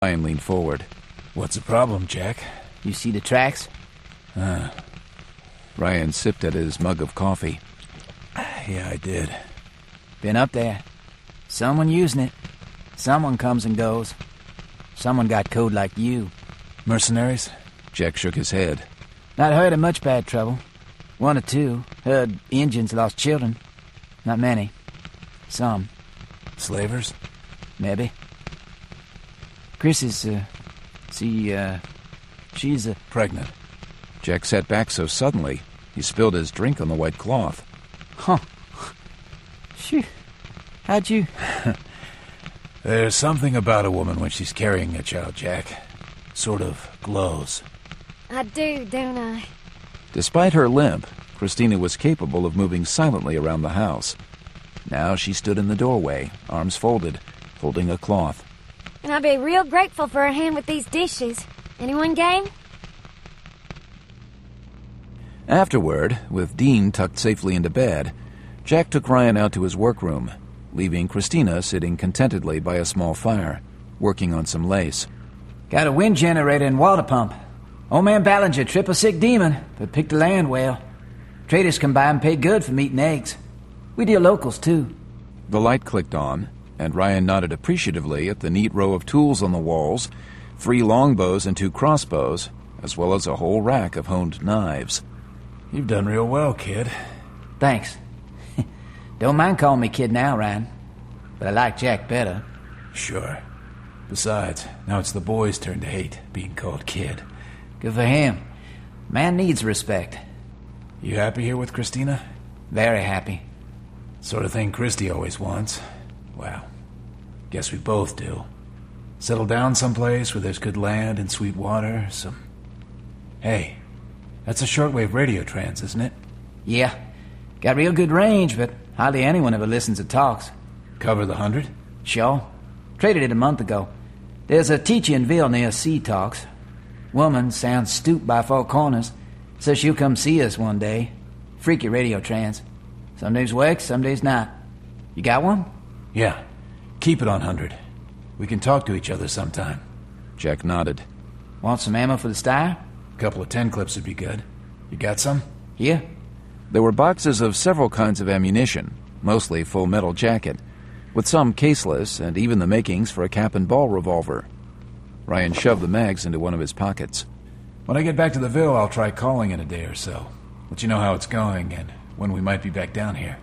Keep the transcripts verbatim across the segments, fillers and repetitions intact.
Ryan leaned forward. What's the problem, Jack? You see the tracks? Uh, Ryan sipped at his mug of coffee. Yeah, I did. Been up there. Someone using it. Someone comes and goes. Someone got code like you. Mercenaries? Jack shook his head. Not heard of much bad trouble. One or two. Heard Indians lost children. Not many. Some. Slavers? Maybe. Chris is, uh... See, uh... She's, uh... pregnant. Jack sat back so suddenly, he spilled his drink on the white cloth. Huh. Phew. How'd you... There's something about a woman when she's carrying a child, Jack. Sort of glows. I do, don't I? Despite her limp, Christina was capable of moving silently around the house. Now she stood in the doorway, arms folded, holding a cloth. And I'd be real grateful for a hand with these dishes. Anyone game? Afterward, with Dean tucked safely into bed, Jack took Ryan out to his workroom, leaving Christina sitting contentedly by a small fire, working on some lace. Got a wind generator and water pump. Old man Ballinger, triple sick demon, but picked the land well. Traders come by and paid good for meat and eggs. We deal locals, too. The light clicked on, and Ryan nodded appreciatively at the neat row of tools on the walls, three longbows and two crossbows, as well as a whole rack of honed knives. You've done real well, kid. Thanks. Don't mind calling me kid now, Ryan. But I like Jack better. Sure. Besides, now it's the boy's turn to hate being called kid. Good for him. Man needs respect. You happy here with Christina? Very happy. Sort of thing Christy always wants. Well, guess we both do. Settle down someplace where there's good land and sweet water, some... Hey, that's a shortwave radio trans, isn't it? Yeah. Got real good range, but hardly anyone ever listens or talks. Cover the hundred? Sure. Traded it a month ago. There's a teacher in Ville near Sea Talks. Woman sounds stooped by four corners. Says she'll come see us one day. Freaky radio trans. Some days works, some days not. You got one? Yeah. Keep it on hundred. We can talk to each other sometime. Jack nodded. Want some ammo for the style? A couple of ten clips would be good. You got some? Here. There were boxes of several kinds of ammunition, mostly full metal jacket, with some caseless and even the makings for a cap and ball revolver. Ryan shoved the mags into one of his pockets. When I get back to the Ville, I'll try calling in a day or so. Let you know how it's going and when we might be back down here.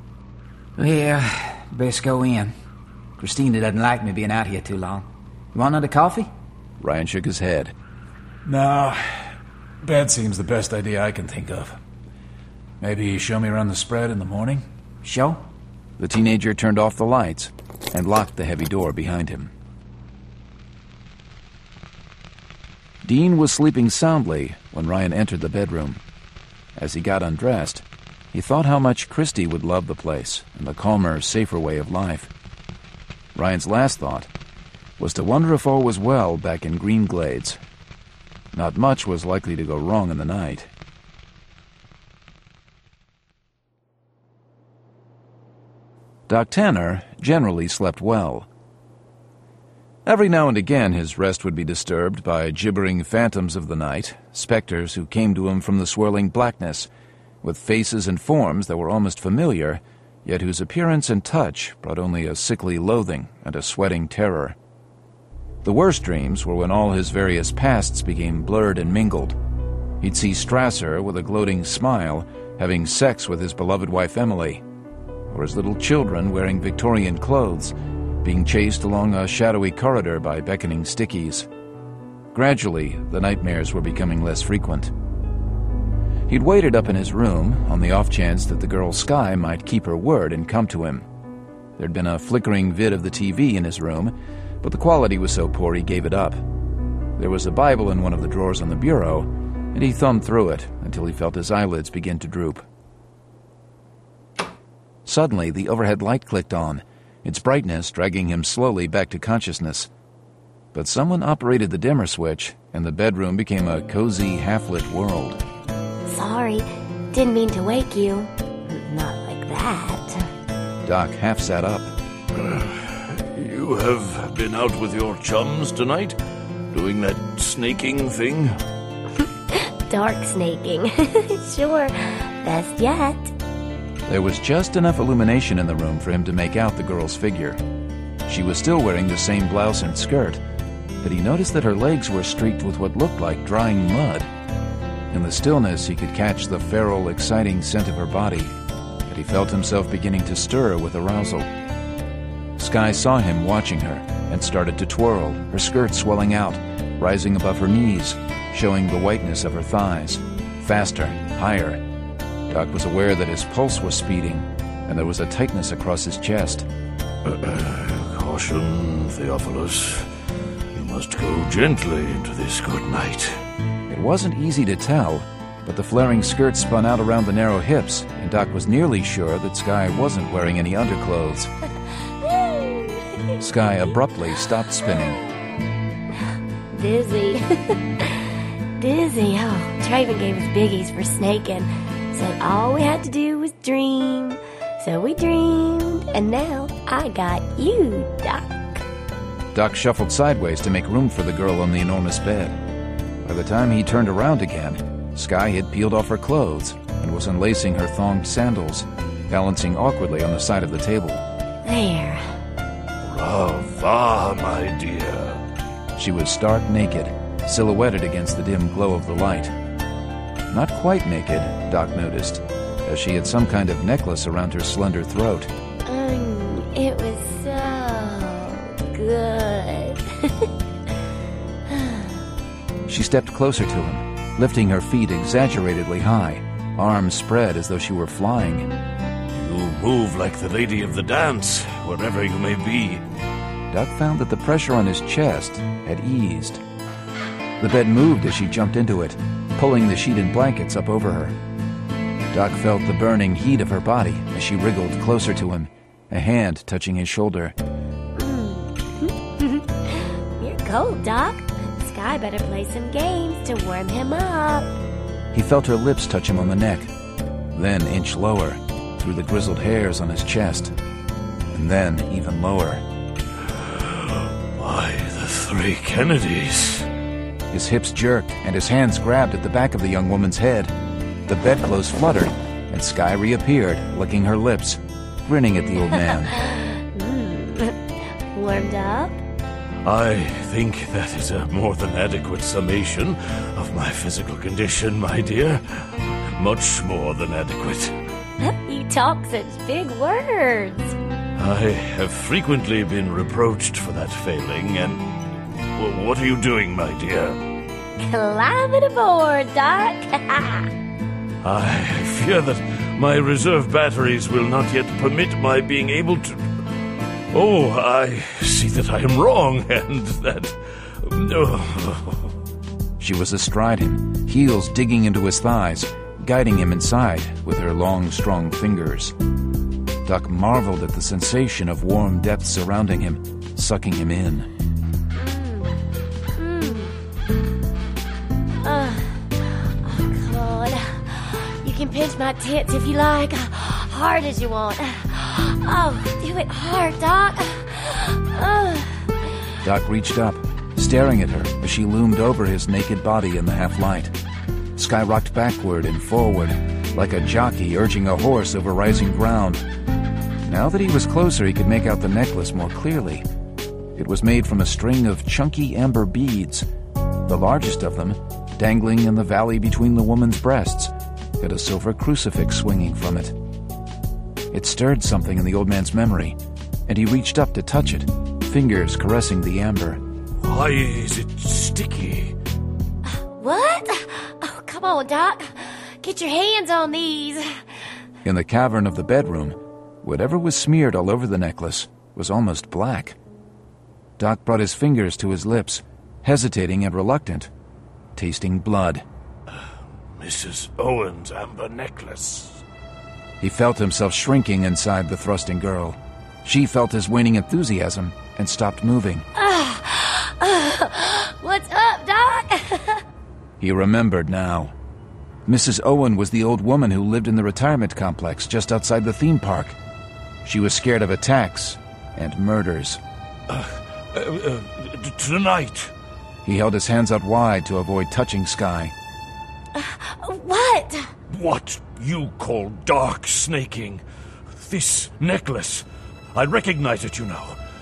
Yeah, best go in. Christina doesn't like me being out here too long. You want another coffee? Ryan shook his head. No, bed seems the best idea I can think of. Maybe show me around the spread in the morning? Sure. The teenager turned off the lights and locked the heavy door behind him. Dean was sleeping soundly when Ryan entered the bedroom. As he got undressed, he thought how much Christy would love the place and the calmer, safer way of life. Ryan's last thought was to wonder if all was well back in Green Glades. Not much was likely to go wrong in the night. Doc Tanner generally slept well. Every now and again his rest would be disturbed by gibbering phantoms of the night, specters who came to him from the swirling blackness, with faces and forms that were almost familiar, yet whose appearance and touch brought only a sickly loathing and a sweating terror. The worst dreams were when all his various pasts became blurred and mingled. He'd see Strasser with a gloating smile having sex with his beloved wife Emily, or his little children wearing Victorian clothes, being chased along a shadowy corridor by beckoning stickies. Gradually, the nightmares were becoming less frequent. He'd waited up in his room on the off chance that the girl Skye might keep her word and come to him. There'd been a flickering vid of the T V in his room, but the quality was so poor he gave it up. There was a Bible in one of the drawers on the bureau, and he thumbed through it until he felt his eyelids begin to droop. Suddenly, the overhead light clicked on, its brightness dragging him slowly back to consciousness. But someone operated the dimmer switch, and the bedroom became a cozy, half-lit world. Sorry, didn't mean to wake you. Not like that. Doc half sat up. You have been out with your chums tonight? Doing that snaking thing? Dark snaking. Sure. Best yet. There was just enough illumination in the room for him to make out the girl's figure. She was still wearing the same blouse and skirt, but he noticed that her legs were streaked with what looked like drying mud. In the stillness, he could catch the feral, exciting scent of her body, and he felt himself beginning to stir with arousal. Skye saw him watching her and started to twirl, her skirt swelling out, rising above her knees, showing the whiteness of her thighs. Faster, higher. Doc was aware that his pulse was speeding, and there was a tightness across his chest. Uh, caution, Theophilus. You must go gently into this good night. It wasn't easy to tell, but the flaring skirt spun out around the narrow hips, and Doc was nearly sure that Skye wasn't wearing any underclothes. Skye abruptly stopped spinning. Dizzy. Dizzy. Oh, Traven gave us biggies for snaking. Said all we had to do was dream. So we dreamed, and now I got you, Doc. Doc shuffled sideways to make room for the girl on the enormous bed. By the time he turned around again, Skye had peeled off her clothes and was unlacing her thonged sandals, balancing awkwardly on the side of the table. There. Brava, my dear. She was stark naked, silhouetted against the dim glow of the light. Not quite naked, Doc noticed, as she had some kind of necklace around her slender throat. Mm, it was so good. She stepped closer to him, lifting her feet exaggeratedly high, arms spread as though she were flying. You move like the lady of the dance, wherever you may be. Doc found that the pressure on his chest had eased. The bed moved as she jumped into it, pulling the sheet and blankets up over her. Doc felt the burning heat of her body as she wriggled closer to him, a hand touching his shoulder. Mm. You're cold, Doc. Skye better play some games to warm him up. He felt her lips touch him on the neck, then inch lower, through the grizzled hairs on his chest, and then even lower. By the three Kennedys. His hips jerked, and his hands grabbed at the back of the young woman's head. The bedclothes fluttered, and Skye reappeared, licking her lips, grinning at the old man. mm. Warmed up? I think that is a more than adequate summation of my physical condition, my dear. Much more than adequate. You talk such big words. I have frequently been reproached for that failing, and... Well, what are you doing, my dear? Climbing aboard, Doc. I fear that my reserve batteries will not yet permit my being able to... Oh, I see that I am wrong, and that... Oh. She was astride him, heels digging into his thighs, guiding him inside with her long, strong fingers. Doc marveled at the sensation of warm depths surrounding him, sucking him in. Mm. Mm. Uh, oh, God. You can pinch my tits if you like, hard as you want. Oh, do it hard, Doc. Uh. Doc reached up, staring at her as she loomed over his naked body in the half-light. Skye rocked backward and forward, like a jockey urging a horse over rising ground. Now that he was closer, he could make out the necklace more clearly. It was made from a string of chunky amber beads, the largest of them dangling in the valley between the woman's breasts, had a silver crucifix swinging from it. It stirred something in the old man's memory, and he reached up to touch it, fingers caressing the amber. Why is it sticky? What? Oh, come on, Doc. Get your hands on these. In the cavern of the bedroom, whatever was smeared all over the necklace was almost black. Doc brought his fingers to his lips, hesitating and reluctant, tasting blood. Missus Owen's amber necklace. He felt himself shrinking inside the thrusting girl. She felt his waning enthusiasm and stopped moving. Uh, uh, what's up, Doc? He remembered now. Missus Owen was the old woman who lived in the retirement complex just outside the theme park. She was scared of attacks and murders. Uh, uh, uh, t- tonight. He held his hands out wide to avoid touching Sky. Uh, what? What you call dark snaking. This necklace. I recognize it, you know.